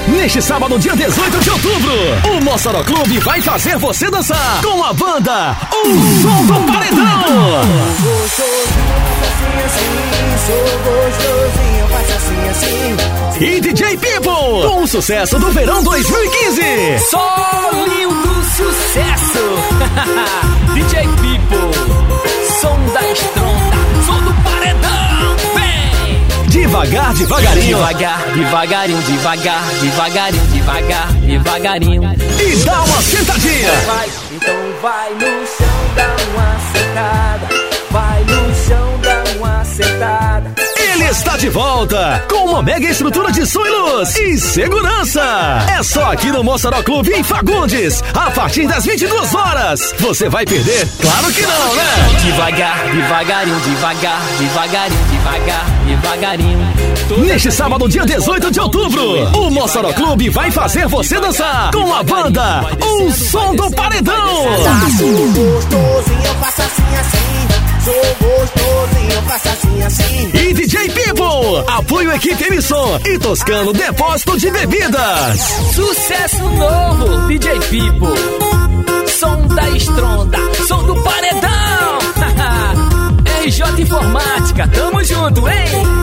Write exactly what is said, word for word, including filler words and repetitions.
Neste sábado, dia dezoito de outubro, o Mossoró Clube vai fazer você dançar com a banda O Som do Paredão. E D J People, com o sucesso do verão dois mil e quinze. Só lindo sucesso. D J People, som da estronda, som do paredão, vem! Devagar, devagarinho. Devagar, devagarinho, devagar, devagarinho, devagar, devagarinho. E dá uma sentadinha. Vai, então vai no chão, dá uma sentada. Vai no chão, dá uma sentada. Ele está de volta com uma mega estrutura de som e luz e segurança. É só aqui no Mossoró Clube em Fagundes, a partir das vinte e duas horas. Você vai perder? Claro que não, né? Devagar, devagarinho, devagar, devagarinho, devagar, devagarinho. Neste sábado, dia dezoito de outubro, o Mossoró Clube vai fazer você dançar com a banda O Som do Paredão. Gostosinho, faça assim, assim. Sou gostosinho, faça assim, assim. E D J People, apoio equipe Emisson e Toscano Depósito de Bebidas. Sucesso novo, D J People. Som da estronda, som do paredão. R J Informática, tamo junto, hein?